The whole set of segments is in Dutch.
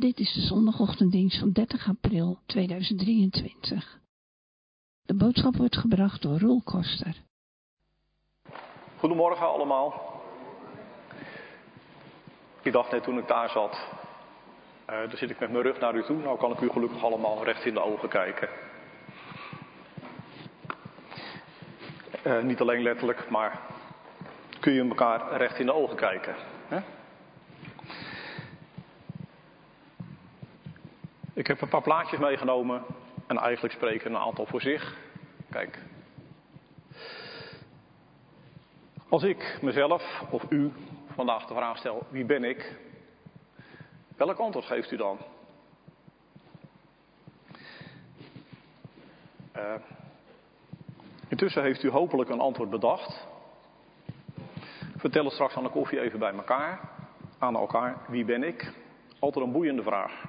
Dit is de zondagochtenddienst van 30 april 2023. De boodschap wordt gebracht door Roel Koster. Goedemorgen allemaal. Ik dacht net toen ik daar zat, dan zit ik met mijn rug naar u toe. Nou kan ik u gelukkig allemaal recht in de ogen kijken. Niet alleen letterlijk, maar kun je elkaar recht in de ogen kijken. Hè? Ik heb een paar plaatjes meegenomen en eigenlijk spreken een aantal voor zich. Kijk. Als ik mezelf of u vandaag de vraag stel, wie ben ik? Welk antwoord geeft u dan? Intussen heeft u hopelijk een antwoord bedacht. Vertel het straks aan de koffie even bij elkaar. Aan elkaar, wie ben ik? Altijd een boeiende vraag.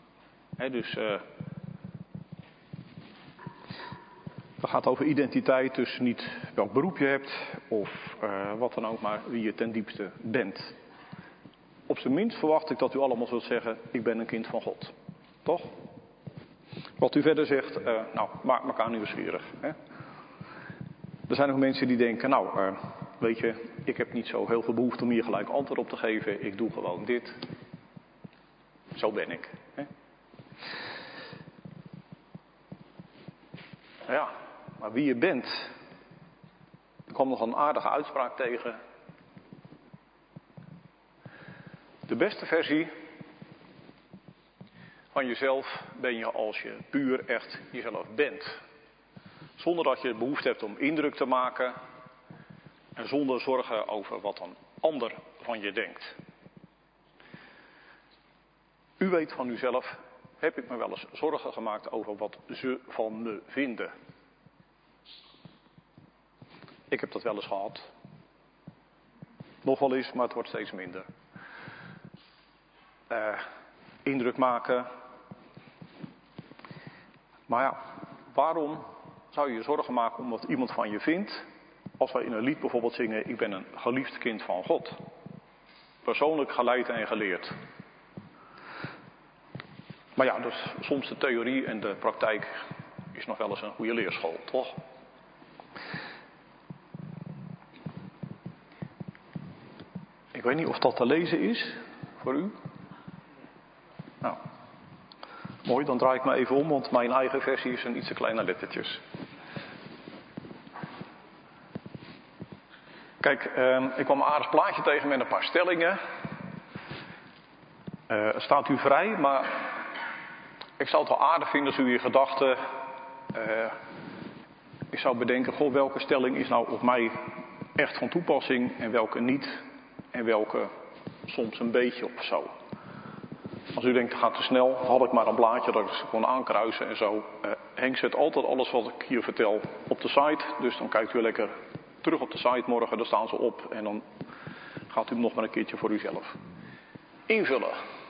Het gaat over identiteit, dus niet welk beroep je hebt of wat dan ook, maar wie je ten diepste bent. Op zijn minst verwacht ik dat u allemaal zult zeggen, ik ben een kind van God. Toch? Wat u verder zegt, maakt elkaar nieuwsgierig. Hè? Er zijn nog mensen die denken, weet je, ik heb niet zo heel veel behoefte om hier gelijk antwoord op te geven. Ik doe gewoon dit. Zo ben ik. Hè? Ja, maar wie je bent. Ik kwam nog een aardige uitspraak tegen. De beste versie van jezelf ben je als je puur echt jezelf bent. Zonder dat je behoefte hebt om indruk te maken. En zonder zorgen over wat een ander van je denkt. U weet van uzelf, heb ik me wel eens zorgen gemaakt over wat ze van me vinden. Ik heb dat wel eens gehad. Nog wel eens, maar het wordt steeds minder. Indruk maken. Maar ja, waarom zou je je zorgen maken om wat iemand van je vindt? Als wij in een lied bijvoorbeeld zingen, ik ben een geliefd kind van God. Persoonlijk geleid en geleerd. Maar ja, dus soms de theorie en de praktijk is nog wel eens een goede leerschool, toch? Ik weet niet of dat te lezen is voor u. Nou, mooi, dan draai ik me even om, want mijn eigen versie is een iets te kleine lettertjes. Kijk, ik kwam een aardig plaatje tegen met een paar stellingen. Staat u vrij, maar ik zou het wel aardig vinden als u in gedachten... ik zou bedenken, welke stelling is nou op mij echt van toepassing en welke niet. En welke soms een beetje of zo. Als u denkt, het gaat te snel, had ik maar een blaadje dat ik ze kon aankruisen en zo. Henk zet altijd alles wat ik hier vertel op de site. Dus dan kijkt u lekker terug op de site morgen, daar staan ze op. En dan gaat u hem nog maar een keertje voor uzelf invullen.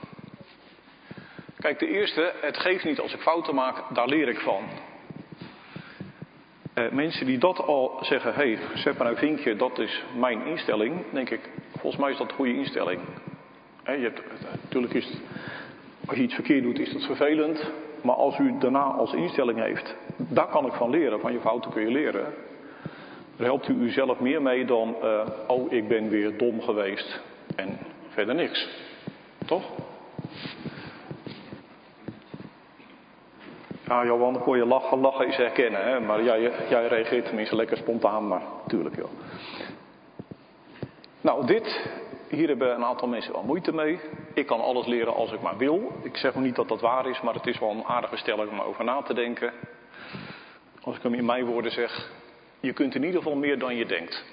Kijk, de eerste, het geeft niet als ik fouten maak, daar leer ik van. Mensen die dat al zeggen, zet maar een vinkje, dat is mijn instelling. Denk ik, volgens mij is dat een goede instelling. Natuurlijk is het, als je iets verkeerd doet, is dat vervelend. Maar als u daarna als instelling heeft, daar kan ik van leren. Van je fouten kun je leren. Daar helpt u uzelf meer mee dan, ik ben weer dom geweest. En verder niks. Toch? Ja, Johan, dan kon je lachen. Lachen is herkennen, hè? Maar jij reageert tenminste lekker spontaan, maar tuurlijk, joh. Nou, hier hebben een aantal mensen wel moeite mee. Ik kan alles leren als ik maar wil. Ik zeg nog niet dat dat waar is, maar het is wel een aardige stelling om over na te denken. Als ik hem in mijn woorden zeg, je kunt in ieder geval meer dan je denkt.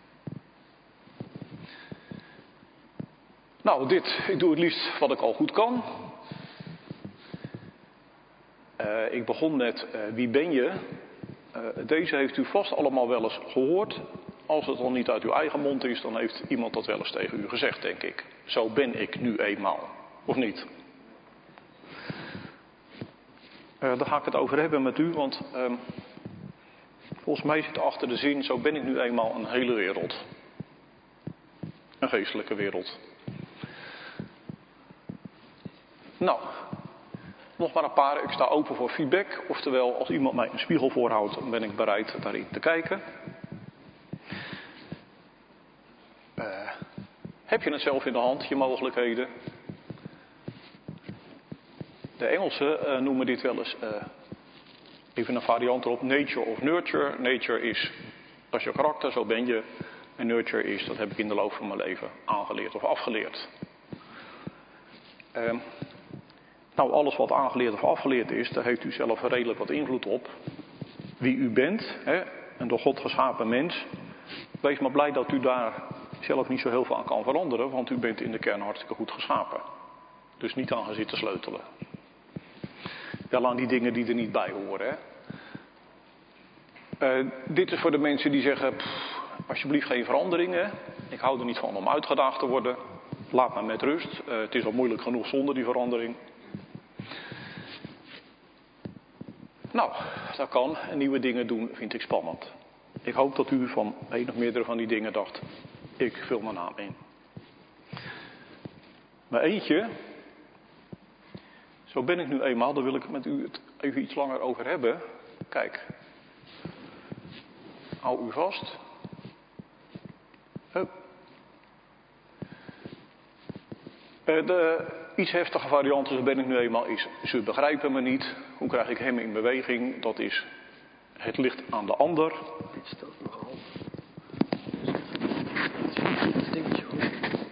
Nou, ik doe het liefst wat ik al goed kan. Ik begon met, wie ben je? Deze heeft u vast allemaal wel eens gehoord. Als het al niet uit uw eigen mond is, dan heeft iemand dat wel eens tegen u gezegd, denk ik. Zo ben ik nu eenmaal. Of niet? Daar ga ik het over hebben met u, want volgens mij zit achter de zin, zo ben ik nu eenmaal een hele wereld. Een geestelijke wereld. Nou, nog maar een paar. Ik sta open voor feedback. Oftewel, als iemand mij een spiegel voorhoudt, dan ben ik bereid daarin te kijken. Heb je het zelf in de hand, je mogelijkheden? De Engelsen noemen dit wel eens, even een variant erop, nature of nurture. Nature is, dat is je karakter, zo ben je. En nurture is, dat heb ik in de loop van mijn leven aangeleerd of afgeleerd. Nou, alles wat aangeleerd of afgeleerd is, daar heeft u zelf redelijk wat invloed op. Wie u bent, hè, een door God geschapen mens. Wees maar blij dat u daar zelf niet zo heel veel aan kan veranderen, want u bent in de kern hartstikke goed geschapen. Dus niet aan gaan zitten sleutelen. Wel aan die dingen die er niet bij horen. Hè. Dit is voor de mensen die zeggen, alsjeblieft geen veranderingen. Ik hou er niet van om uitgedaagd te worden. Laat me met rust. Het is al moeilijk genoeg zonder die verandering. Nou, dat kan. En nieuwe dingen doen vind ik spannend. Ik hoop dat u van een of meerdere van die dingen dacht, ik vul mijn naam in. Maar eentje, zo ben ik nu eenmaal, daar wil ik met u het even iets langer over hebben. Kijk, hou u vast. De iets heftige variant, zo ben ik nu eenmaal, is ze begrijpen me niet. Hoe krijg ik hem in beweging? Dat is, het ligt aan de ander. Dit stelt nogal. Dat dingetje hoor.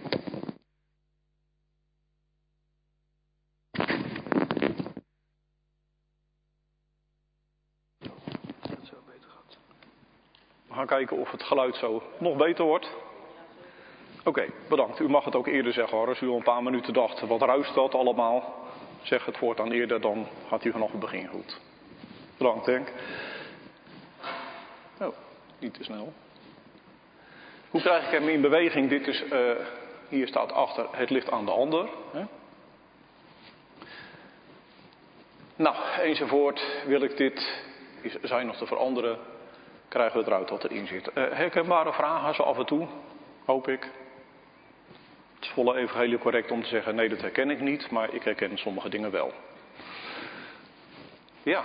Dat zou beter gaat. We gaan kijken of het geluid zo nog beter wordt. Oké, bedankt. U mag het ook eerder zeggen hoor. Als u al een paar minuten dacht, wat ruist dat allemaal? Zeg het voortaan eerder, dan gaat u vanaf het begin goed. Bedankt, Henk. Oh, niet te snel. Hoe krijg ik hem in beweging? Dit is, hier staat achter, het ligt aan de ander. Hè? Nou, enzovoort. Wil ik dit zijn nog te veranderen? Krijgen we eruit wat erin zit. Herkenbare vragen zo af en toe, hoop ik. Het is volle evangelie correct om te zeggen, nee, dat herken ik niet, maar ik herken sommige dingen wel. Ja.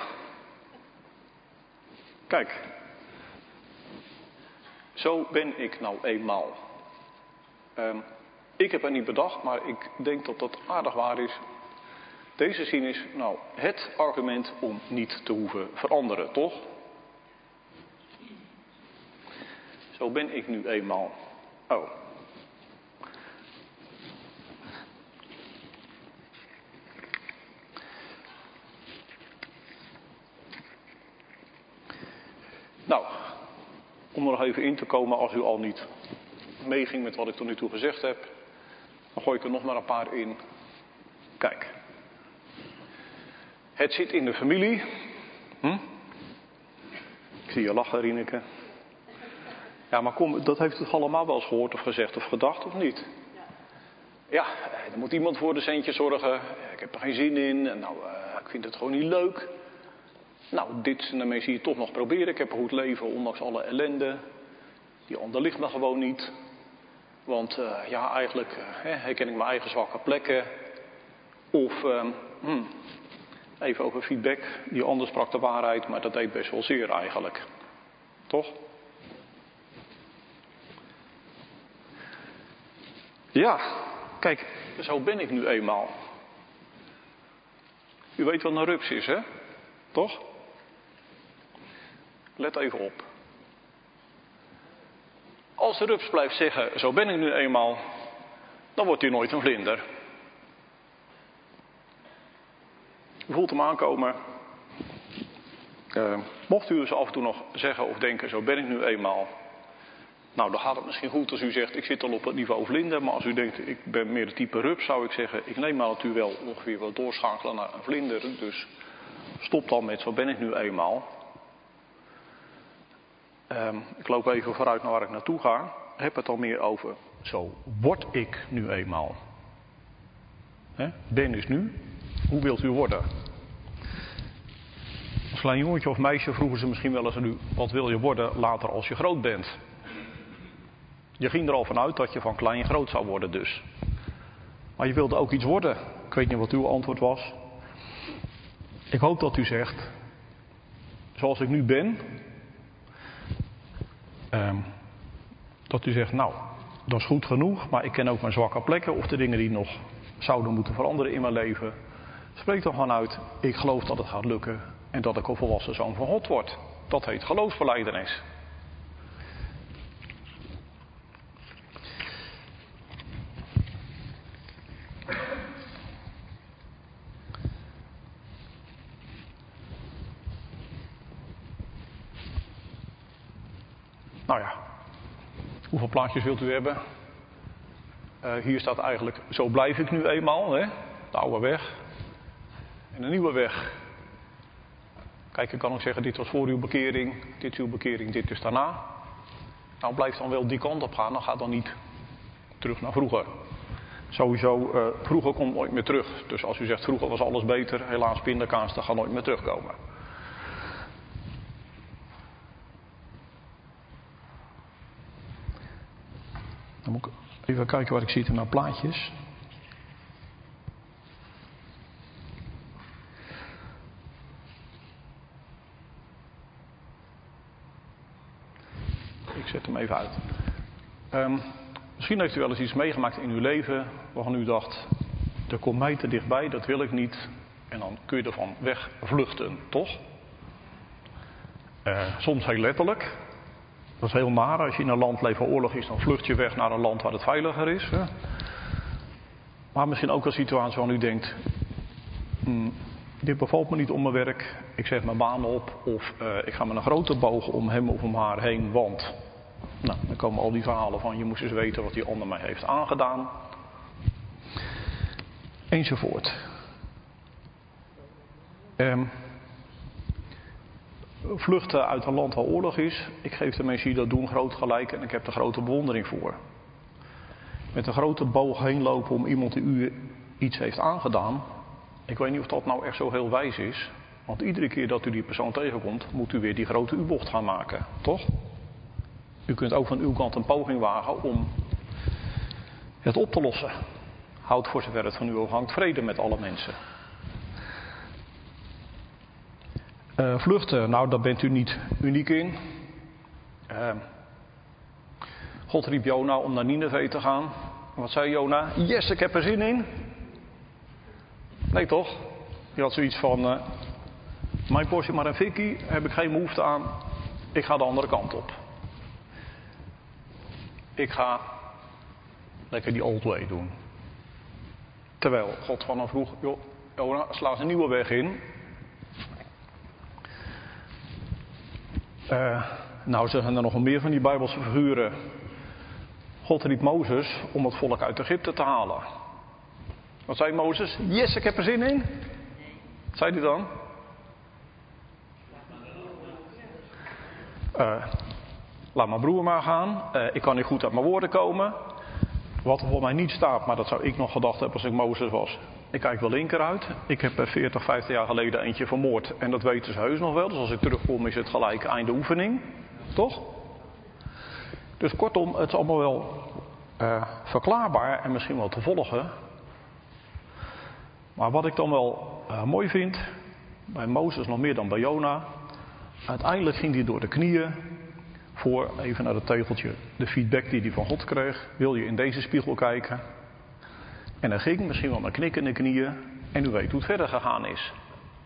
Kijk. Zo ben ik nou eenmaal. Ik heb het niet bedacht, maar ik denk dat dat aardig waar is. Deze zin is nou het argument om niet te hoeven veranderen, toch? Zo ben ik nu eenmaal. Oh. Nou, om er nog even in te komen, als u al niet meeging met wat ik tot nu toe gezegd heb, dan gooi ik er nog maar een paar in. Kijk. Het zit in de familie. Ik zie je lachen, Rieneke. Ja, maar kom, dat heeft u toch allemaal wel eens gehoord of gezegd of gedacht, of niet? Ja, er moet iemand voor de centjes zorgen. Ik heb er geen zin in. Nou, ik vind het gewoon niet leuk. Nou, dit en daarmee zie je toch nog proberen. Ik heb een goed leven, ondanks alle ellende. Die ander ligt me gewoon niet. Want ja, eigenlijk herken ik mijn eigen zwakke plekken. Of, even over feedback. Die ander sprak de waarheid, maar dat deed best wel zeer eigenlijk. Toch? Ja, kijk, zo ben ik nu eenmaal. U weet wat een rups is, hè? Toch? Let even op. Als de rups blijft zeggen, zo ben ik nu eenmaal, dan wordt hij nooit een vlinder. U voelt hem aankomen. Mocht u dus af en toe nog zeggen of denken, zo ben ik nu eenmaal. Nou, dan gaat het misschien goed als u zegt, ik zit al op het niveau vlinder. Maar als u denkt, ik ben meer de type rups, zou ik zeggen, ik neem maar dat u wel ongeveer wil doorschakelen naar een vlinder. Dus stop dan met, zo ben ik nu eenmaal. Ik loop even vooruit naar waar ik naartoe ga. Heb het al meer over, zo word ik nu eenmaal. Ben is nu. Hoe wilt u worden? Als klein jongetje of meisje vroegen ze misschien wel eens aan u, wat wil je worden later als je groot bent? Je ging er al vanuit dat je van klein groot zou worden dus. Maar je wilde ook iets worden. Ik weet niet wat uw antwoord was. Ik hoop dat u zegt, zoals ik nu ben, dat u zegt, nou, dat is goed genoeg, maar ik ken ook mijn zwakke plekken of de dingen die nog zouden moeten veranderen in mijn leven. Spreek dan gewoon uit, ik geloof dat het gaat lukken en dat ik een volwassen zoon van God word. Dat heet geloofsbelijdenis. Nou ja, hoeveel plaatjes wilt u hebben? Hier staat eigenlijk, zo blijf ik nu eenmaal, hè? De oude weg. En een nieuwe weg. Kijk, ik kan ook zeggen, dit was voor uw bekering, dit is uw bekering, dit is daarna. Nou, blijf dan wel die kant op gaan, dan gaat dan niet terug naar vroeger. Sowieso, vroeger komt nooit meer terug. Dus als u zegt, vroeger was alles beter, helaas pindakaas, dat gaat nooit meer terugkomen. Dan moet ik even kijken wat ik zie in mijn plaatjes. Ik zet hem even uit. Misschien heeft u wel eens iets meegemaakt in uw leven waarvan u dacht, er komt mij te dichtbij, dat wil ik niet. En dan kun je ervan wegvluchten, toch? Soms heel letterlijk. Dat is heel naar. Als je in een land leeft waar oorlog is, dan vlucht je weg naar een land waar het veiliger is. Hè? Maar misschien ook een situatie waarvan u denkt, dit bevalt me niet om mijn werk. Ik zeg mijn baan op of ik ga met een grote boog om hem of om haar heen, want... Nou, dan komen al die verhalen van, je moest eens weten wat die ander mij heeft aangedaan. Enzovoort. Vluchten uit een land waar oorlog is. Ik geef de mensen die dat doen groot gelijk en ik heb er grote bewondering voor. Met een grote boog heen lopen om iemand die u iets heeft aangedaan. Ik weet niet of dat nou echt zo heel wijs is. Want iedere keer dat u die persoon tegenkomt, moet u weer die grote U-bocht gaan maken. Toch? U kunt ook van uw kant een poging wagen om het op te lossen. Houd voor zover het van u afhangt vrede met alle mensen. Vluchten, nou daar bent u niet uniek in. God riep Jona om naar Nineve te gaan. Wat zei Jona? Yes, ik heb er zin in. Nee toch? Je had zoiets van, mijn portie maar een fikkie, heb ik geen behoefte aan. Ik ga de andere kant op. Ik ga lekker die old way doen. Terwijl God van hem vroeg, joh, Jona, sla eens een nieuwe weg in. Nou zijn er nog meer van die Bijbelse figuren. God riep Mozes om het volk uit Egypte te halen. Wat zei Mozes? Yes, ik heb er zin in. Wat zei hij dan? Laat mijn broer maar gaan. Ik kan niet goed uit mijn woorden komen. Wat er voor mij niet staat, maar dat zou ik nog gedacht hebben als ik Mozes was. Ik kijk wel linker uit. Ik heb 40, 50 jaar geleden eentje vermoord. En dat weten ze heus nog wel. Dus als ik terugkom is het gelijk einde oefening. Toch? Dus kortom, het is allemaal wel verklaarbaar en misschien wel te volgen. Maar wat ik dan wel mooi vind, bij Mozes nog meer dan bij Jona. Uiteindelijk ging hij door de knieën voor, even naar het tegeltje, de feedback die hij van God kreeg. Wil je in deze spiegel kijken? En hij ging misschien wel met knikkende knieën en u weet hoe het verder gegaan is.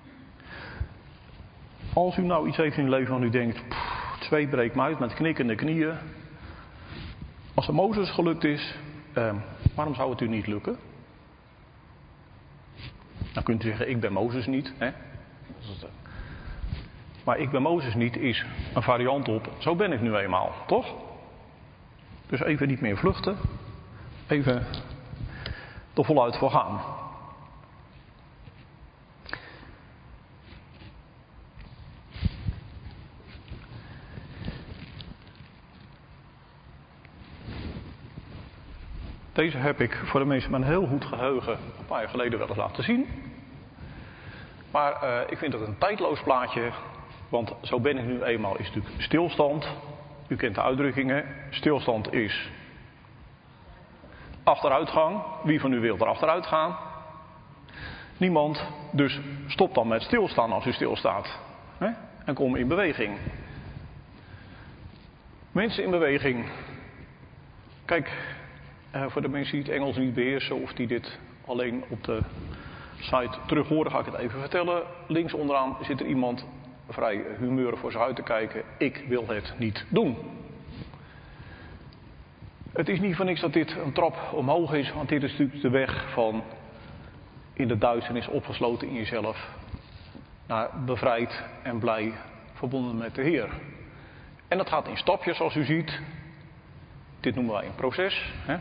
Als u nou iets heeft in uw leven waarvan u denkt, het zweet breekt me uit met knikkende knieën. Als het Mozes gelukt is, waarom zou het u niet lukken? Dan kunt u zeggen, ik ben Mozes niet. Hè? Maar ik ben Mozes niet is een variant op, zo ben ik nu eenmaal, toch? Dus even niet meer vluchten. Even er voluit voor gaan. Deze heb ik voor de mensen met een heel goed geheugen een paar jaar geleden wel eens laten zien. Maar ik vind het een tijdloos plaatje. Want zo ben ik nu eenmaal is natuurlijk stilstand. U kent de uitdrukkingen. Stilstand is achteruitgang. Wie van u wil er achteruit gaan? Niemand, dus stop dan met stilstaan als u stilstaat. Hè? En kom in beweging. Mensen in beweging. Kijk, voor de mensen die het Engels niet beheersen of die dit alleen op de site terug horen, ga ik het even vertellen. Links onderaan zit er iemand vrij humeurig voor zich uit te kijken. Ik wil het niet doen. Het is niet voor niks dat dit een trap omhoog is, want dit is natuurlijk de weg van in de duisternis opgesloten in jezelf naar bevrijd en blij verbonden met de Heer. En dat gaat in stapjes zoals u ziet. Dit noemen wij een proces. Hè?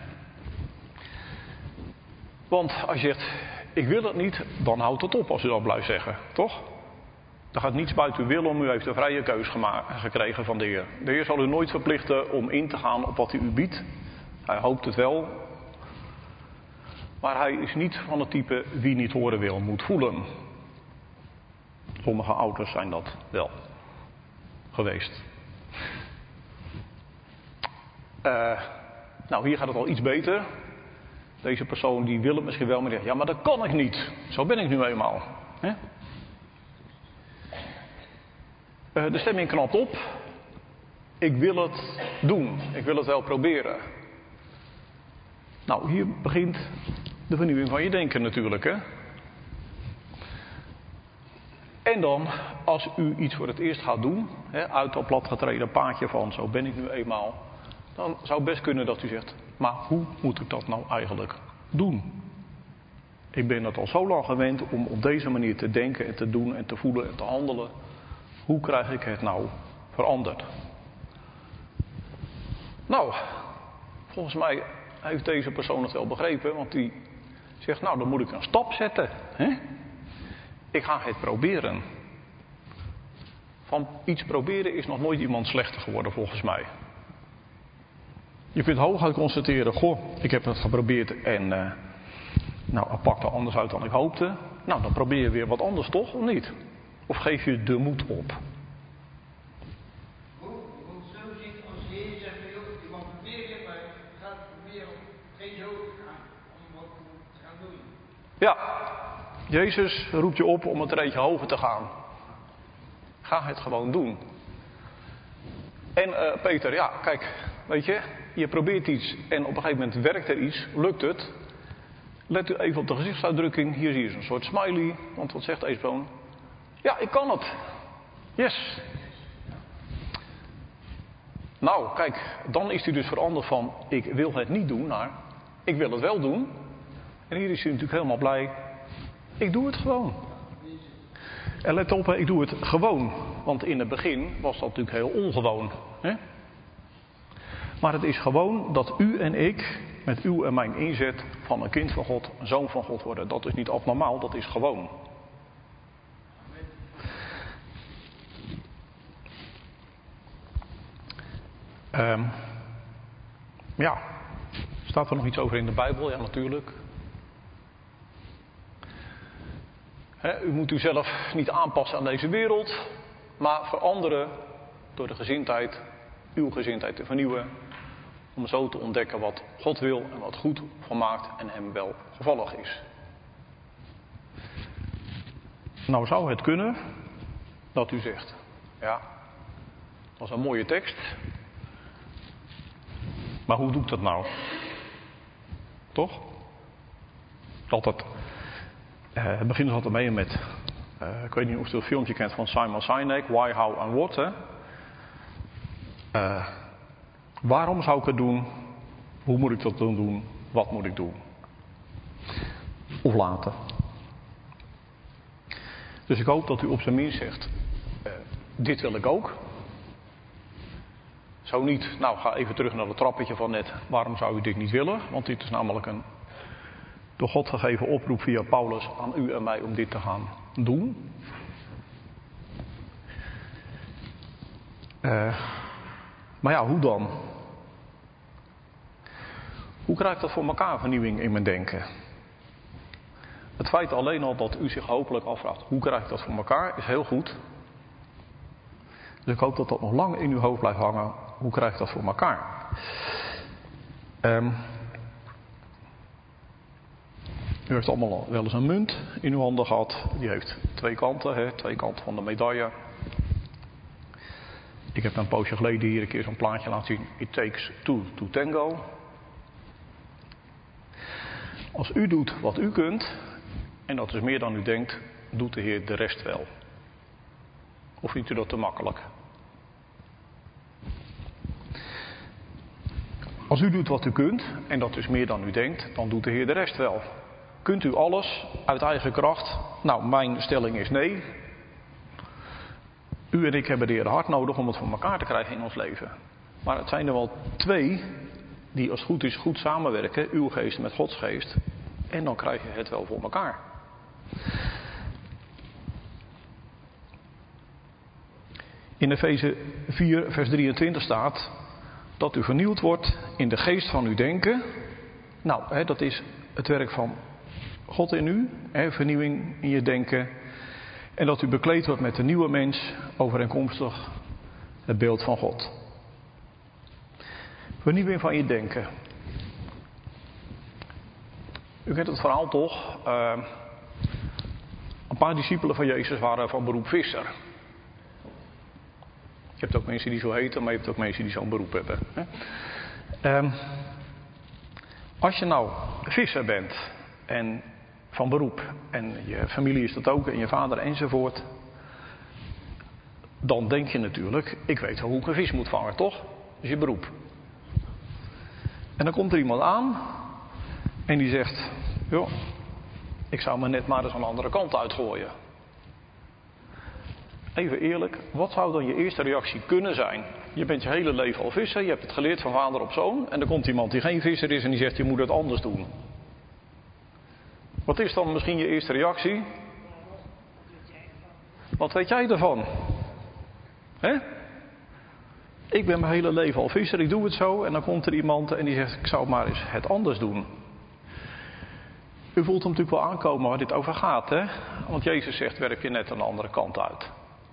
Want als je zegt, ik wil het niet, dan houdt het op als u dat blijft zeggen. Toch? Er gaat niets buiten uw wil om. U heeft een vrije keus gekregen van de Heer. De Heer zal u nooit verplichten om in te gaan op wat hij u biedt. Hij hoopt het wel. Maar hij is niet van het type wie niet horen wil, moet voelen. Sommige ouders zijn dat wel geweest. Nou, hier gaat het al iets beter. Deze persoon die wil het misschien wel, maar zegt, ja, maar dat kan ik niet. Zo ben ik nu eenmaal. Hè? De stemming knapt op. Ik wil het doen. Ik wil het wel proberen. Nou, hier begint de vernieuwing van je denken natuurlijk, hè. En dan, als u iets voor het eerst gaat doen, hè, uit dat platgetreden paadje van zo ben ik nu eenmaal, dan zou het best kunnen dat u zegt, maar hoe moet ik dat nou eigenlijk doen? Ik ben het al zo lang gewend om op deze manier te denken en te doen en te voelen en te handelen. Hoe krijg ik het nou veranderd? Nou, volgens mij heeft deze persoon het wel begrepen, want die zegt, nou dan moet ik een stap zetten. Hè? Ik ga het proberen. Van iets proberen is nog nooit iemand slechter geworden volgens mij. Je kunt hooguit constateren, goh, ik heb het geprobeerd en nou, het pakte anders uit dan ik hoopte. Nou, dan probeer je weer wat anders toch, of niet? Of geef je de moed op? Ja, Jezus roept je op om het reetje hoger te gaan. Ga het gewoon doen. En Peter, ja, kijk, weet je probeert iets en op een gegeven moment werkt er iets, lukt het. Let u even op de gezichtsuitdrukking, hier zie je zo'n soort smiley, want wat zegt deze persoon? Ja, ik kan het. Yes. Nou, kijk, dan is hij dus veranderd van ik wil het niet doen naar ik wil het wel doen. En hier is hij natuurlijk helemaal blij. Ik doe het gewoon. En let op, ik doe het gewoon. Want in het begin was dat natuurlijk heel ongewoon. Hè? Maar het is gewoon dat u en ik, met uw en mijn inzet, van een kind van God, een zoon van God worden. Dat is niet abnormaal, dat is gewoon. Ja, staat er nog iets over in de Bijbel? Ja, natuurlijk. U moet uzelf niet aanpassen aan deze wereld, maar veranderen door de gezindheid, uw gezindheid te vernieuwen, om zo te ontdekken wat God wil en wat goed volmaakt en hem wel gevallig is. Nou zou het kunnen dat u zegt, ja, dat is een mooie tekst, maar hoe doe ik dat nou? Toch? Het begint altijd mee met, ik weet niet of u het filmpje kent van Simon Sinek, Why, How and What. Hè? Waarom zou ik het doen? Hoe moet ik dat dan doen? Wat moet ik doen? Of laten. Dus ik hoop dat u op zijn minst zegt, dit wil ik ook. Zo niet, nou ga even terug naar het trappetje van net, waarom zou u dit niet willen? Want dit is namelijk een door God gegeven oproep via Paulus aan u en mij om dit te gaan doen. Maar ja, hoe dan? Hoe krijg ik dat voor elkaar, vernieuwing in mijn denken? Het feit alleen al dat u zich hopelijk afvraagt, hoe krijg ik dat voor elkaar, is heel goed. Dus ik hoop dat dat nog lang in uw hoofd blijft hangen. Hoe krijg ik dat voor elkaar? U heeft allemaal wel eens een munt in uw handen gehad. Die heeft twee kanten, hè? Twee kanten van de medaille. Ik heb een poosje geleden hier een keer zo'n plaatje laten zien. It takes two to tango. Als u doet wat u kunt, en dat is meer dan u denkt, doet de Heer de rest wel. Of vindt u dat te makkelijk? Als u doet wat u kunt, en dat is meer dan u denkt, dan doet de Heer de rest wel. Kunt u alles uit eigen kracht? Nou, mijn stelling is nee. U en ik hebben de Heer hard nodig om het voor elkaar te krijgen in ons leven. Maar het zijn er wel twee die als het goed is goed samenwerken. Uw geest met Gods geest. En dan krijg je het wel voor elkaar. In Efeze 4 vers 23 staat dat u vernieuwd wordt in de geest van uw denken. Nou, dat is het werk van God in u. Vernieuwing in je denken. En dat u bekleed wordt met de nieuwe mens overeenkomstig het beeld van God. Vernieuwing van je denken. U kent het verhaal toch? Een paar discipelen van Jezus waren van beroep visser. Je hebt ook mensen die zo heten, maar je hebt ook mensen die zo'n beroep hebben. Als je nou visser bent en van beroep en je familie is dat ook en je vader enzovoort, dan denk je natuurlijk, ik weet wel hoe ik een vis moet vangen, toch? Dat is je beroep. En dan komt er iemand aan en die zegt, joh, ik zou me net maar eens aan de andere kant uitgooien. Even eerlijk, wat zou dan je eerste reactie kunnen zijn? Je bent je hele leven al visser, je hebt het geleerd van vader op zoon en er komt iemand die geen visser is en die zegt, je moet het anders doen. Wat is dan misschien je eerste reactie? Wat weet jij ervan? Ik ben mijn hele leven al visser, ik doe het zo en dan komt er iemand en die zegt, ik zou maar eens het anders doen. U voelt hem natuurlijk wel aankomen waar dit over gaat, hè? Want Jezus zegt, werp je net aan de andere kant uit.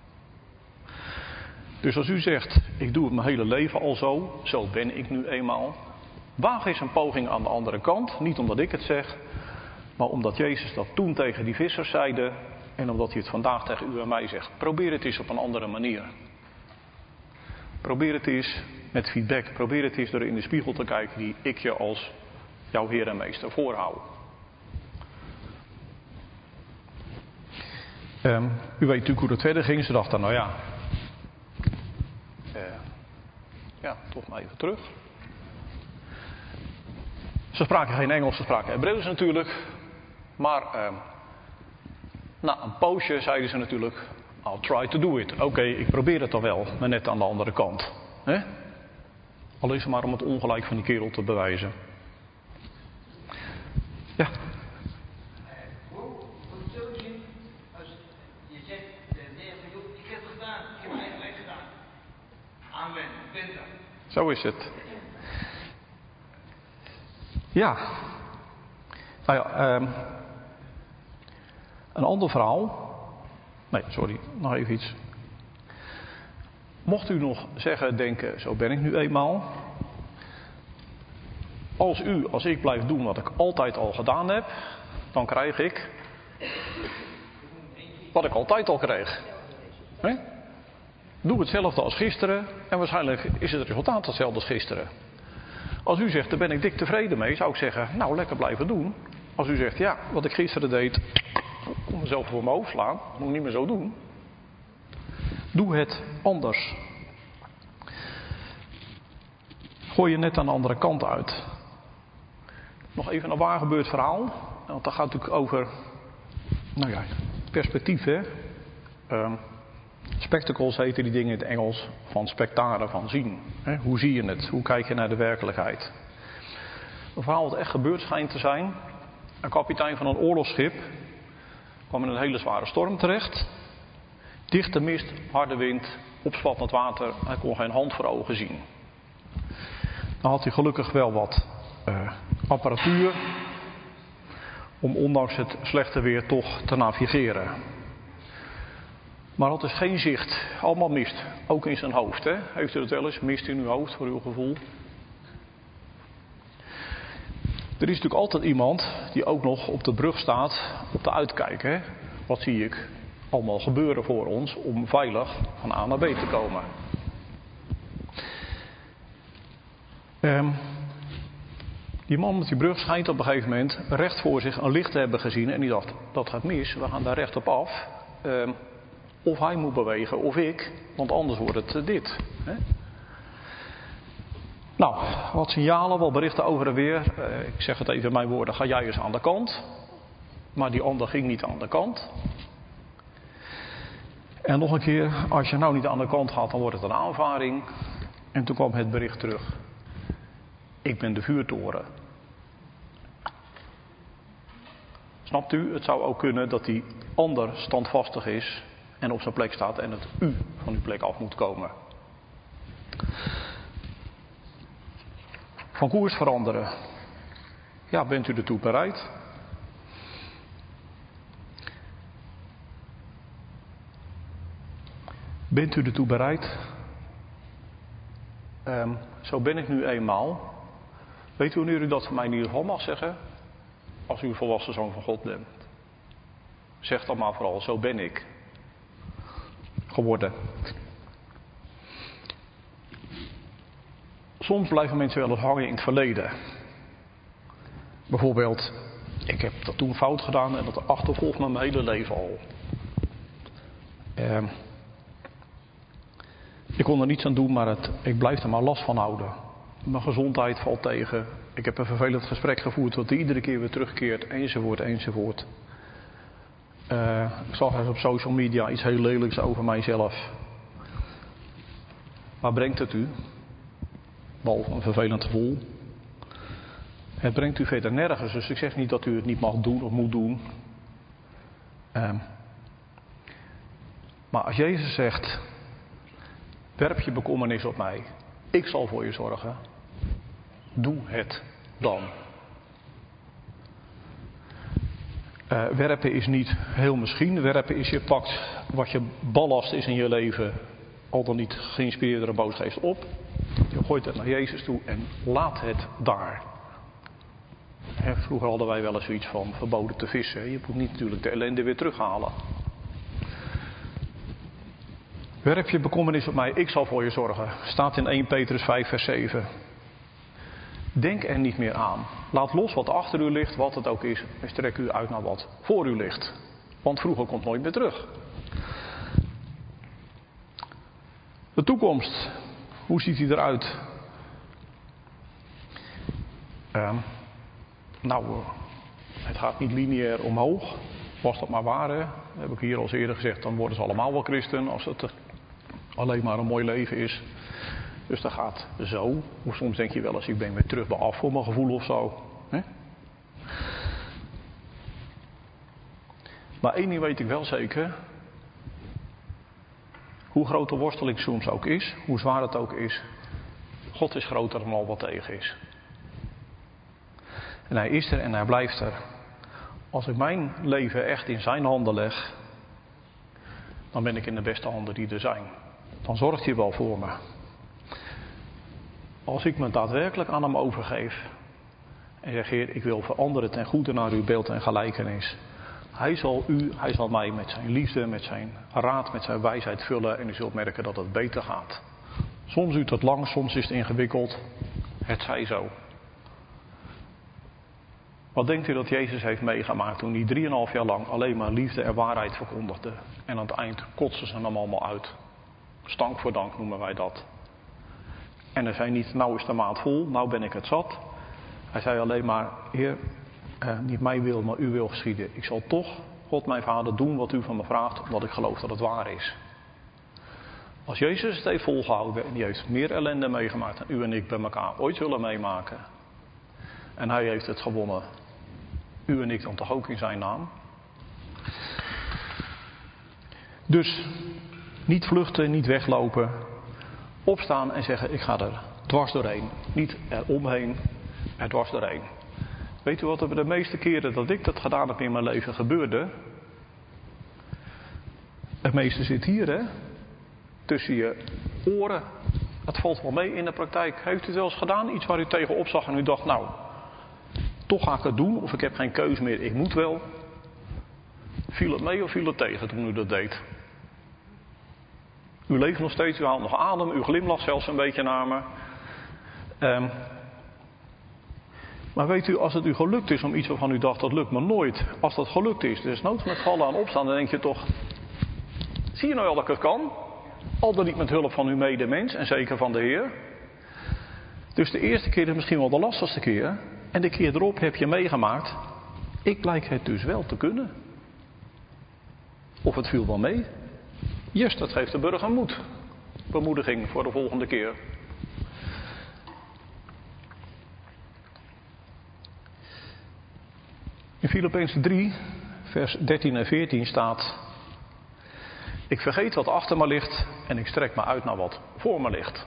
Dus als u zegt, ik doe het mijn hele leven al zo ben ik nu eenmaal. Waag eens een poging aan de andere kant, niet omdat ik het zeg, maar omdat Jezus dat toen tegen die vissers zeide en omdat hij het vandaag tegen u en mij zegt. Probeer het eens op een andere manier. Probeer het eens met feedback. Probeer het eens door in de spiegel te kijken die ik je als jouw Heer en Meester voorhoud. U weet natuurlijk hoe dat verder ging. Ze dachten, nou ja, toch maar even terug. Ze spraken geen Engels, ze spraken Hebreeuws natuurlijk. Maar na een poosje zeiden ze natuurlijk, I'll try to do it. Oké, ik probeer het dan wel, maar net aan de andere kant. Al is het maar om het ongelijk van die kerel te bewijzen. Ja. Hoe moet je zo zien als je zegt, ik heb het gedaan, ik heb mijn eigen weg gedaan. Amen, ik ben er. Zo is het. Ja. Nou ja, een ander verhaal. Nee, sorry, nog even iets. Mocht u nog zeggen, denken, zo ben ik nu eenmaal. Als ik blijf doen wat ik altijd al gedaan heb, dan krijg ik wat ik altijd al kreeg. Doe hetzelfde als gisteren en waarschijnlijk is het resultaat hetzelfde als gisteren. Als u zegt, daar ben ik dik tevreden mee, zou ik zeggen, nou lekker blijven doen. Als u zegt, ja, wat ik gisteren deed, kon mezelf voor mijn hoofd slaan, moet ik niet meer zo doen. Doe het anders. Gooi je net aan de andere kant uit. Nog even een waar gebeurd verhaal. Want dat gaat natuurlijk over, perspectief, hè. Spectacles heten die dingen in het Engels, van spectaren, van zien. Hoe zie je het? Hoe kijk je naar de werkelijkheid? Een verhaal wat echt gebeurd schijnt te zijn. Een kapitein van een oorlogsschip kwam in een hele zware storm terecht. Dichte mist, harde wind, opspattend water. Hij kon geen hand voor ogen zien. Dan had hij gelukkig wel wat apparatuur om ondanks het slechte weer toch te navigeren. Maar had dus geen zicht. Allemaal mist. Ook in zijn hoofd. Hè? Heeft u dat wel eens? Mist in uw hoofd voor uw gevoel? Er is natuurlijk altijd iemand die ook nog op de brug staat op de uitkijk. Hè? Wat zie ik allemaal gebeuren voor ons om veilig van A naar B te komen. Die man met die brug schijnt op een gegeven moment recht voor zich een licht te hebben gezien. En die dacht, dat gaat mis, we gaan daar recht op af. Of hij moet bewegen of ik, want anders wordt het dit. Hè? Nou, wat signalen, wat berichten over en weer. Ik zeg het even in mijn woorden, ga jij eens aan de kant. Maar die ander ging niet aan de kant. En nog een keer, als je nou niet aan de kant gaat, dan wordt het een aanvaring. En toen kwam het bericht terug. Ik ben de vuurtoren. Snapt u? Het zou ook kunnen dat die ander standvastig is en op zijn plek staat en het u van uw plek af moet komen. Van koers veranderen. Ja, bent u ertoe bereid? Bent u ertoe bereid? Zo ben ik nu eenmaal. Weet u wanneer u dat van mij in ieder geval mag zeggen? Als u een volwassen zoon van God bent. Zeg dan maar vooral, zo ben ik geworden. Soms blijven mensen wel eens hangen in het verleden. Bijvoorbeeld, ik heb dat toen fout gedaan en dat achtervolgt me mijn hele leven al. Ik kon er niets aan doen, maar ik blijf er maar last van houden. Mijn gezondheid valt tegen. Ik heb een vervelend gesprek gevoerd dat iedere keer weer terugkeert, enzovoort. Ik zag eens op social media iets heel lelijks over mijzelf. Waar brengt het u? Behalve een vervelend gevoel. Het brengt u verder nergens, dus ik zeg niet dat u het niet mag doen of moet doen. Maar als Jezus zegt, werp je bekommernis op mij, ik zal voor je zorgen. Doe het dan. Werpen is niet heel misschien. Werpen is je pakt wat je ballast is in je leven, al dan niet geïnspireerd door een boosgeest op. Je gooit het naar Jezus toe en laat het daar. Vroeger hadden wij wel eens zoiets van verboden te vissen. Je moet niet natuurlijk de ellende weer terughalen. Werp je bekommernis op mij, ik zal voor je zorgen. Staat in 1 Petrus 5 vers 7. Denk er niet meer aan. Laat los wat achter u ligt, wat het ook is. En strek u uit naar wat voor u ligt. Want vroeger komt nooit meer terug. De toekomst. Hoe ziet die eruit? Het gaat niet lineair omhoog. Was dat maar waar, hè? Heb ik hier al eerder gezegd, dan worden ze allemaal wel christen als het alleen maar een mooi leven is. Dus dat gaat zo. Of soms denk je wel eens, ik ben weer terug bij af voor mijn gevoel of zo. Hè? Maar één ding weet ik wel zeker. Hoe groot de worsteling soms ook is, hoe zwaar het ook is, God is groter dan al wat tegen is. En hij is er en hij blijft er. Als ik mijn leven echt in zijn handen leg, dan ben ik in de beste handen die er zijn. Dan zorgt hij wel voor me. Als ik me daadwerkelijk aan hem overgeef en zeg, Heer, ik wil veranderen ten goede naar uw beeld en gelijkenis. Hij zal mij met zijn liefde, met zijn raad, met zijn wijsheid vullen en u zult merken dat het beter gaat. Soms duurt het lang, soms is het ingewikkeld. Het zij zo. Wat denkt u dat Jezus heeft meegemaakt toen hij 3,5 jaar lang alleen maar liefde en waarheid verkondigde? En aan het eind kotsen ze hem allemaal uit. Stank voor dank noemen wij dat. En hij zei niet, nou is de maat vol, nou ben ik het zat. Hij zei alleen maar, Heer, niet mijn wil, maar uw wil geschieden. Ik zal toch, God mijn Vader, doen wat u van me vraagt, omdat ik geloof dat het waar is. Als Jezus het heeft volgehouden en die heeft meer ellende meegemaakt dan u en ik bij elkaar ooit zullen meemaken. En hij heeft het gewonnen. U en ik dan toch ook in zijn naam. Dus niet vluchten, niet weglopen. Opstaan en zeggen, ik ga er dwars doorheen. Niet eromheen, er dwars doorheen. Weet u wat er de meeste keren dat ik dat gedaan heb in mijn leven gebeurde? Het meeste zit hier, hè? Tussen je oren. Het valt wel mee in de praktijk. Heeft u het wel eens gedaan? Iets waar u tegenop zag en u dacht, nou, toch ga ik het doen, of ik heb geen keus meer, ik moet wel. Viel het mee of viel het tegen toen u dat deed? U leeft nog steeds, u haalt nog adem, u glimlacht zelfs een beetje naar me. Maar weet u, als het u gelukt is om iets waarvan u dacht, dat lukt me nooit. Als dat gelukt is, desnoods met vallen en opstaan, dan denk je toch, zie je nou wel dat ik het kan? Al dan niet met hulp van uw medemens en zeker van de Heer. Dus de eerste keer is misschien wel de lastigste keer. En de keer erop heb je meegemaakt, ik blijk het dus wel te kunnen. Of het viel wel mee. Yes, dat geeft de burger moed. Bemoediging voor de volgende keer. In Filippenzen 3, vers 13 en 14 staat: ik vergeet wat achter me ligt en ik strek me uit naar wat voor me ligt.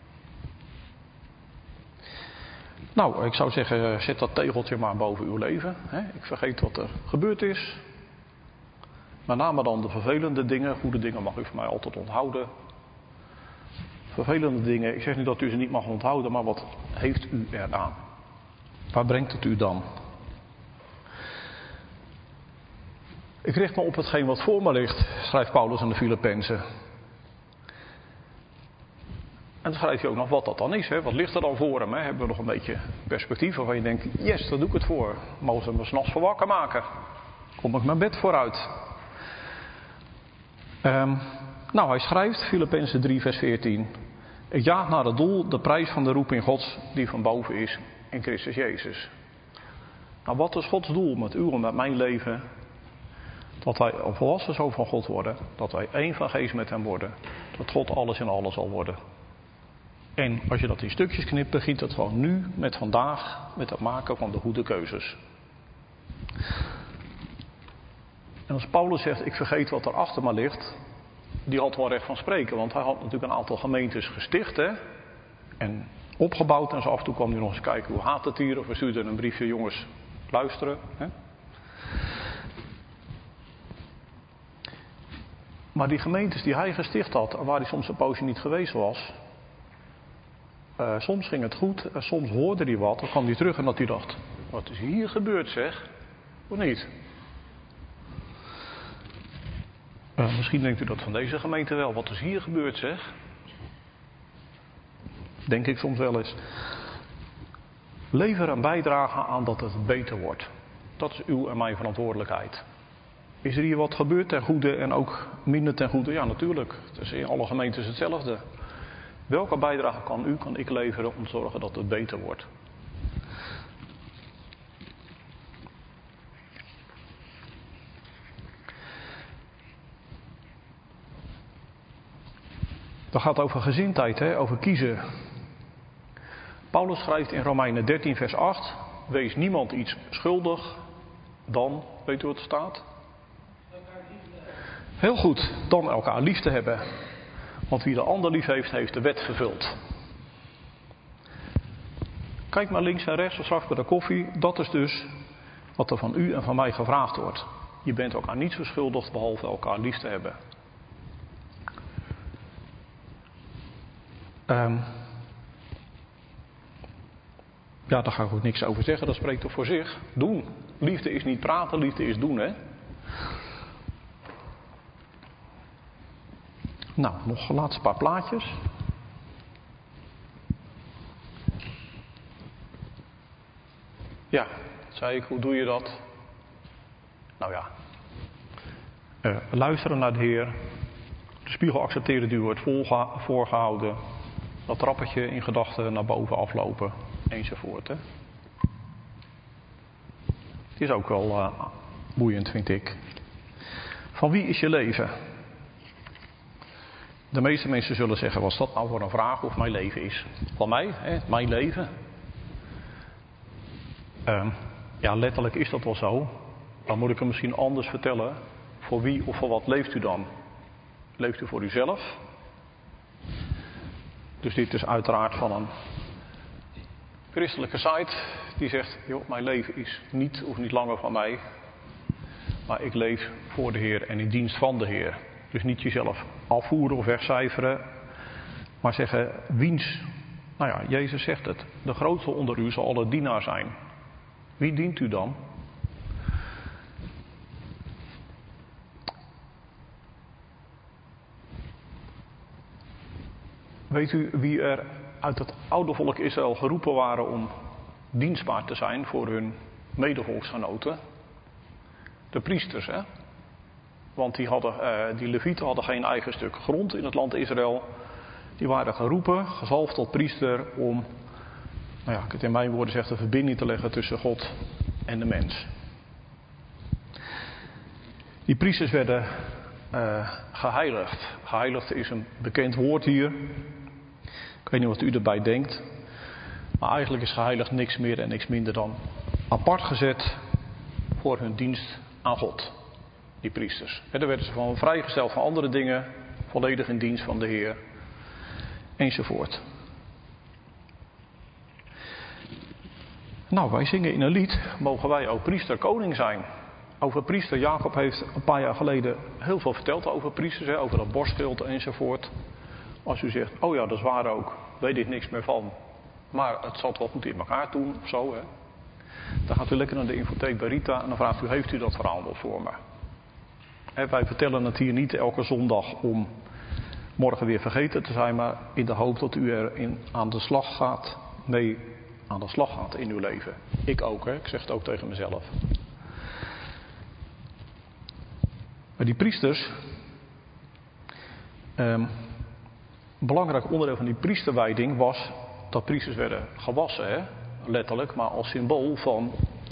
Nou, ik zou zeggen, zet dat tegeltje maar boven uw leven. Ik vergeet wat er gebeurd is. Met name dan de vervelende dingen. Goede dingen mag u voor mij altijd onthouden. Vervelende dingen, ik zeg niet dat u ze niet mag onthouden, maar wat heeft u eraan? Waar brengt het u dan? Ik richt me op hetgeen wat voor me ligt, schrijft Paulus aan de Filippenzen. En dan schrijft hij ook nog wat dat dan is. Hè? Wat ligt er dan voor hem? Hè? Hebben we nog een beetje perspectief waarvan je denkt, yes, daar doe ik het voor. Mogen ze me 's nachts voor wakker maken? Kom ik mijn bed vooruit? Nou, hij schrijft, Filippenzen 3 vers 14. Ik jaag naar het doel, de prijs van de roeping Gods die van boven is in Christus Jezus. Nou, wat is Gods doel met uw en met mijn leven? Dat wij een volwassen zoon van God worden. Dat wij één van geest met hem worden. Dat God alles in alles zal worden. En als je dat in stukjes knipt, begint het gewoon nu met vandaag. Met het maken van de goede keuzes. En als Paulus zegt, ik vergeet wat er achter me ligt. Die had wel recht van spreken. Want hij had natuurlijk een aantal gemeentes gesticht. Hè? En opgebouwd. En zo af en toe kwam hij nog eens kijken, hoe gaat het hier? Of we stuurden een briefje, jongens, luisteren. Hè? Maar die gemeentes die hij gesticht had, en waar hij soms een poosje niet geweest was. Soms ging het goed, en soms hoorde hij wat. Dan kwam hij terug en dat hij dacht, wat is hier gebeurd zeg? Of niet? Misschien denkt u dat van deze gemeente wel. Wat is hier gebeurd zeg? Denk ik soms wel eens. Lever een bijdrage aan dat het beter wordt. Dat is uw en mijn verantwoordelijkheid. Is er hier wat gebeurd ten goede en ook minder ten goede? Ja, natuurlijk. Het is in alle gemeentes hetzelfde. Welke bijdrage kan ik leveren om te zorgen dat het beter wordt? Dat gaat over gezindheid, hè? Over kiezen. Paulus schrijft in Romeinen 13 vers 8. Wees niemand iets schuldig dan, weet u wat er staat? Heel goed, dan elkaar lief te hebben. Want wie de ander lief heeft, heeft de wet vervuld. Kijk maar links en rechts of straks bij de koffie. Dat is dus wat er van u en van mij gevraagd wordt. Je bent elkaar niets verschuldigd behalve elkaar lief te hebben. Ja, daar ga ik ook niks over zeggen. Dat spreekt toch voor zich. Doen. Liefde is niet praten, liefde is doen, hè. Nou, nog een laatste paar plaatjes. Ja, zei ik, hoe doe je dat? Nou ja, luisteren naar de Heer. De spiegel accepteren die wordt voorgehouden. Dat trappetje in gedachten naar boven aflopen. Enzovoort. Hè? Het is ook wel boeiend, vind ik. Van wie is je leven? De meeste mensen zullen zeggen, was dat nou voor een vraag of mijn leven is? Van mij, hè? Mijn leven. Ja, letterlijk is dat wel zo. Dan moet ik hem misschien anders vertellen. Voor wie of voor wat leeft u dan? Leeft u voor uzelf? Dus dit is uiteraard van een christelijke site die zegt, joh, mijn leven is niet of niet langer van mij. Maar ik leef voor de Heer en in dienst van de Heer. Dus niet jezelf afvoeren of wegcijferen. Maar zeggen, wiens. Nou ja, Jezus zegt het. De grootste onder u zal alle dienaar zijn. Wie dient u dan? Weet u wie er uit het oude volk Israël geroepen waren om dienstbaar te zijn voor hun medevolksgenoten? De priesters, hè? Want die levieten hadden geen eigen stuk grond in het land Israël. Die waren geroepen, gezalfd tot priester, om, nou ja, ik het in mijn woorden zeg, de verbinding te leggen tussen God en de mens. Die priesters werden geheiligd. Geheiligd is een bekend woord hier. Ik weet niet wat u erbij denkt. Maar eigenlijk is geheiligd niks meer en niks minder dan apart gezet voor hun dienst aan God. Die priesters. En daar werden ze van vrijgesteld van andere dingen. Volledig in dienst van de Heer. Enzovoort. Nou, wij zingen in een lied. Mogen wij ook priester koning zijn. Over priester. Jacob heeft een paar jaar geleden heel veel verteld over priesters. Hè, over dat borstschild enzovoort. Als u zegt, oh ja, dat is waar ook. Weet ik niks meer van. Maar het zat wel goed in elkaar toen. Of zo, hè. Dan gaat u lekker naar de infotheek bij Rita. En dan vraagt u, heeft u dat verhaal wel voor me? Wij vertellen het hier niet elke zondag om morgen weer vergeten te zijn, maar in de hoop dat u er aan de slag gaat in uw leven. Ik ook, hè? Ik zeg het ook tegen mezelf. Maar die priesters, een belangrijk onderdeel van die priesterwijding was dat priesters werden gewassen, hè? Letterlijk, maar als symbool van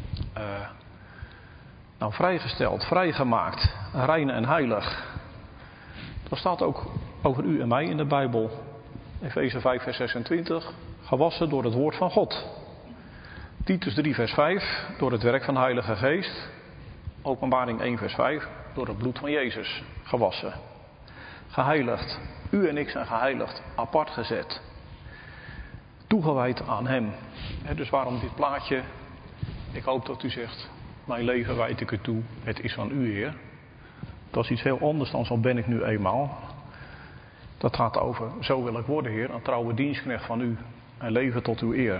vrijgesteld, vrijgemaakt, rein en heilig. Dat staat ook over u en mij in de Bijbel. Efeze 5 vers 26. Gewassen door het woord van God. Titus 3 vers 5. Door het werk van de Heilige Geest. Openbaring 1 vers 5. Door het bloed van Jezus. Gewassen. Geheiligd. U en ik zijn geheiligd. Apart gezet. Toegewijd aan Hem. Dus waarom dit plaatje? Ik hoop dat u zegt, mijn leven wijd ik er toe. Het is van u, Heer. Dat is iets heel anders dan zo ben ik nu eenmaal. Dat gaat over, zo wil ik worden, Heer, een trouwe dienstknecht van u en leven tot uw eer.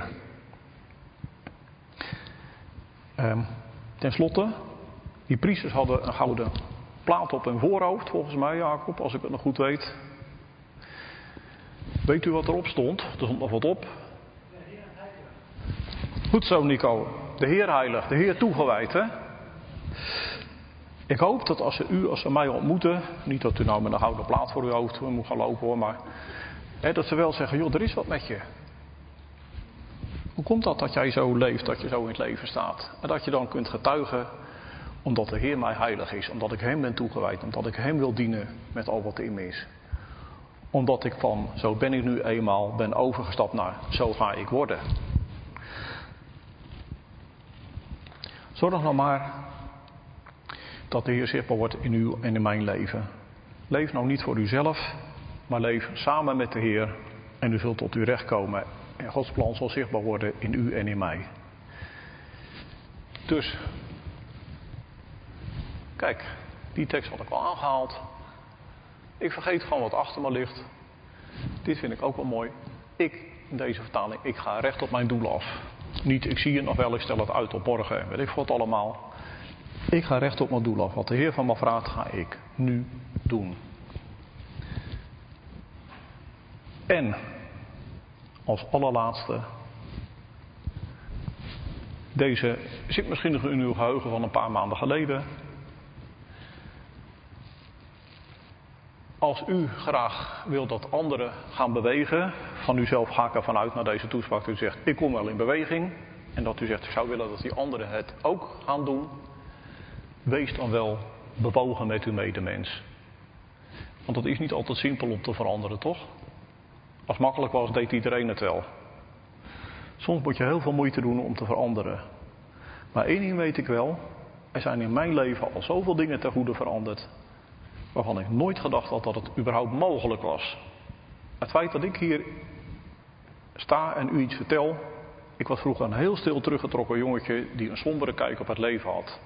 Ten slotte, die priesters hadden een gouden plaat op hun voorhoofd, volgens mij, Jacob, als ik het nog goed weet. Weet u wat erop stond? Er stond nog wat op. Goed zo, Nico. De Heer heilig, de Heer toegewijd, hè? Ik hoop dat als ze mij ontmoeten, niet dat u nou met een gouden plaat voor uw hoofd moet gaan lopen hoor, maar dat ze wel zeggen, joh, er is wat met je. Hoe komt dat jij zo leeft, dat je zo in het leven staat? En dat je dan kunt getuigen, omdat de Heer mij heilig is, omdat ik Hem ben toegewijd, omdat ik Hem wil dienen met al wat in me is. Omdat ik van, zo ben ik nu eenmaal, ben overgestapt naar, zo ga ik worden. Zorg nou maar dat de Heer zichtbaar wordt in uw en in mijn leven. Leef nou niet voor uzelf, maar leef samen met de Heer en u zult tot uw recht komen. En Gods plan zal zichtbaar worden in u en in mij. Dus, kijk, die tekst had ik al aangehaald. Ik vergeet gewoon wat achter me ligt. Dit vind ik ook wel mooi. In deze vertaling, ik ga recht op mijn doel af. Niet, ik zie het nog wel, ik stel het uit op morgen, weet ik wat allemaal. Ik ga recht op mijn doel af. Wat de Heer van me vraagt, ga ik nu doen. En, als allerlaatste, deze zit misschien nog in uw geheugen van een paar maanden geleden. Als u graag wilt dat anderen gaan bewegen, van uzelf ga ik ervan uit naar deze toespraak dat u zegt, ik kom wel in beweging. En dat u zegt, ik zou willen dat die anderen het ook gaan doen. Wees dan wel bewogen met uw medemens. Want het is niet altijd simpel om te veranderen, toch? Als het makkelijk was, deed iedereen het wel. Soms moet je heel veel moeite doen om te veranderen. Maar één ding weet ik wel. Er zijn in mijn leven al zoveel dingen ten goede veranderd. Waarvan ik nooit gedacht had dat het überhaupt mogelijk was. Het feit dat ik hier sta en u iets vertel. Ik was vroeger een heel stil teruggetrokken jongetje die een sombere kijk op het leven had.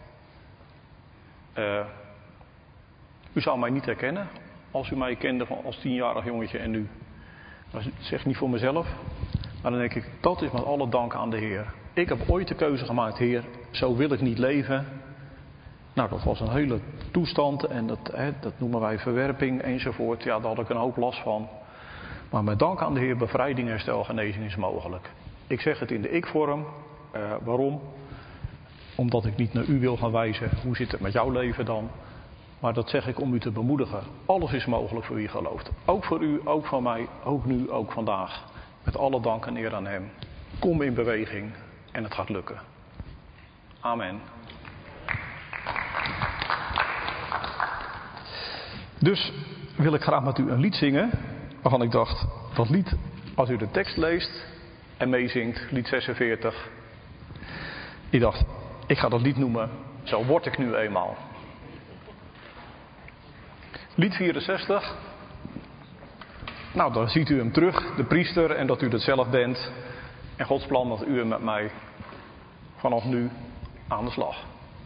U zou mij niet herkennen als u mij kende als 10-jarig jongetje en nu. Dat zeg ik niet voor mezelf. Maar dan denk ik, dat is met alle dank aan de Heer. Ik heb ooit de keuze gemaakt, Heer, zo wil ik niet leven. Nou, dat was een hele toestand en dat noemen wij verwerping enzovoort. Ja, daar had ik een hoop last van. Maar met dank aan de Heer, bevrijding, herstel, genezing is mogelijk. Ik zeg het in de ik-vorm. Waarom? Omdat ik niet naar u wil gaan wijzen. Hoe zit het met jouw leven dan? Maar dat zeg ik om u te bemoedigen. Alles is mogelijk voor wie gelooft. Ook voor u, ook van mij, ook nu, ook vandaag. Met alle dank en eer aan hem. Kom in beweging en het gaat lukken. Amen. Dus wil ik graag met u een lied zingen. Waarvan ik dacht, dat lied, als u de tekst leest en meezingt, lied 46. Ik dacht, ik ga dat lied noemen, Zo word ik nu eenmaal. Lied 64. Nou, dan ziet u hem terug, de priester, en dat u dat zelf bent. En Gods plan dat u en met mij vanaf nu aan de slag.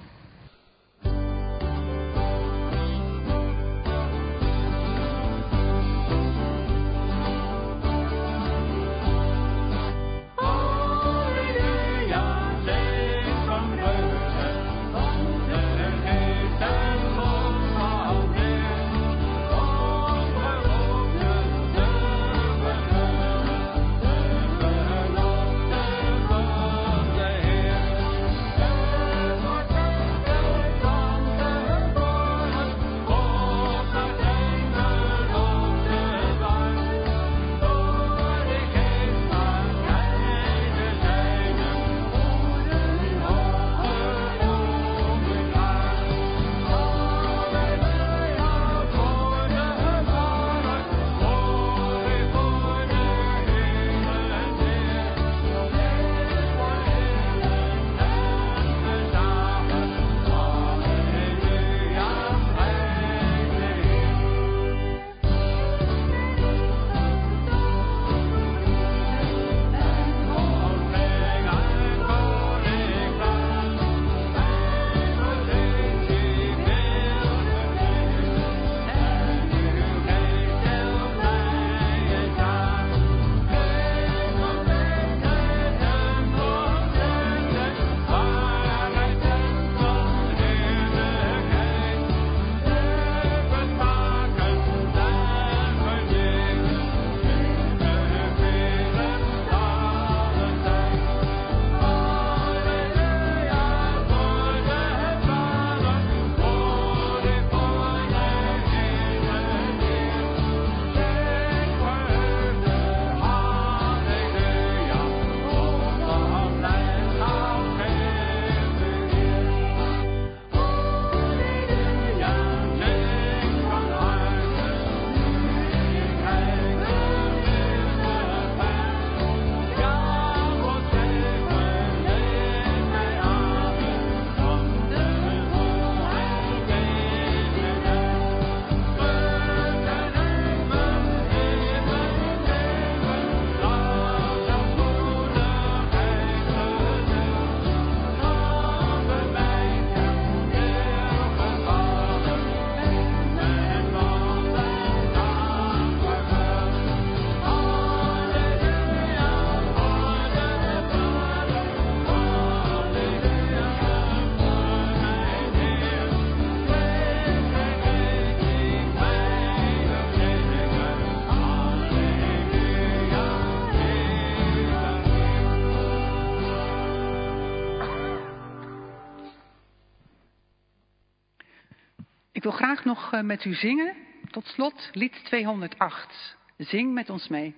Ik wil graag nog met u zingen. Tot slot, lied 208. Zing met ons mee.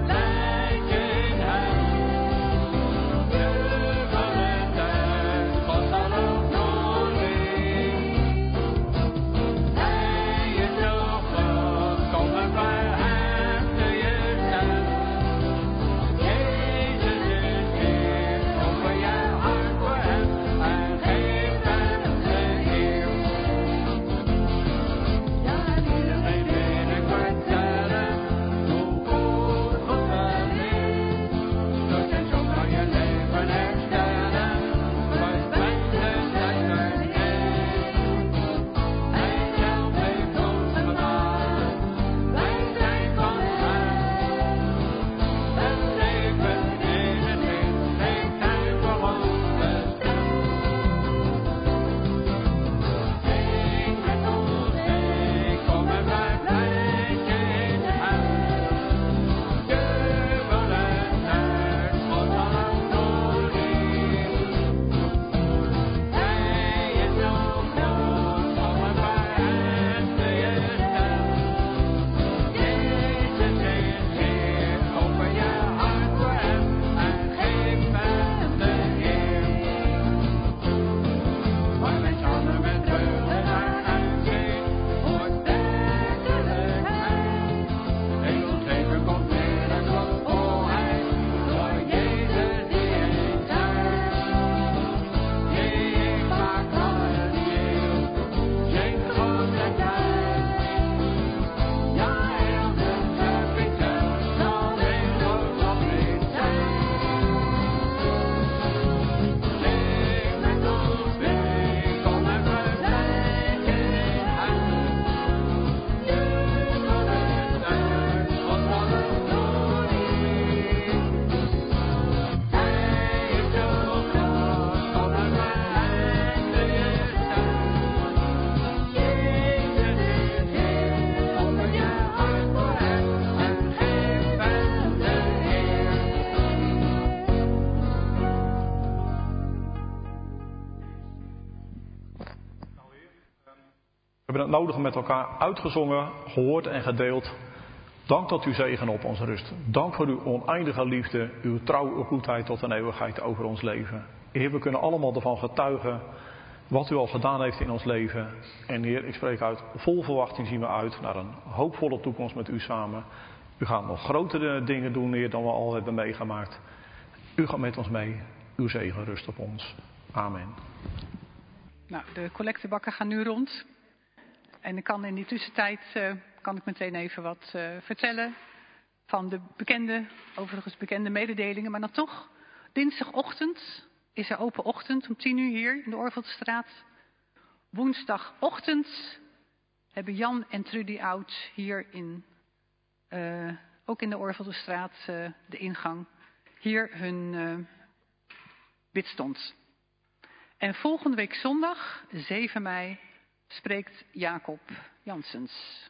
Van hebben het nodige met elkaar uitgezongen, gehoord en gedeeld. Dank dat uw zegen op ons rust. Dank voor uw oneindige liefde, uw trouw, uw goedheid tot een eeuwigheid over ons leven. Heer, we kunnen allemaal ervan getuigen wat u al gedaan heeft in ons leven. En Heer, ik spreek uit, vol verwachting zien we uit naar een hoopvolle toekomst met u samen. U gaat nog grotere dingen doen, Heer, dan we al hebben meegemaakt. U gaat met ons mee. Uw zegen rust op ons. Amen. Nou, de collectebakken gaan nu rond. En ik kan in die tussentijd kan ik meteen even wat vertellen van de overigens bekende mededelingen. Maar dan toch, dinsdagochtend is er open ochtend om 10:00 hier in de Orveldstraat. Woensdagochtend hebben Jan en Trudy Oud hier ook in de Orvelderstraat de ingang, hier hun bidstond. En volgende week zondag, 7 mei, spreekt Jacob Janssens.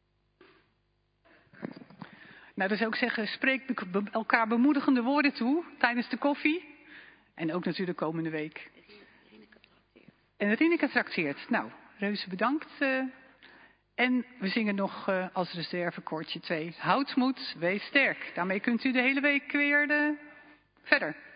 Nou, dus ook zeggen, spreek elkaar bemoedigende woorden toe tijdens de koffie. En ook natuurlijk komende week. En Rineke trakteert. Nou, reuze bedankt. En we zingen nog als reserve koortje 2. Houd moed, wees sterk. Daarmee kunt u de hele week weer verder.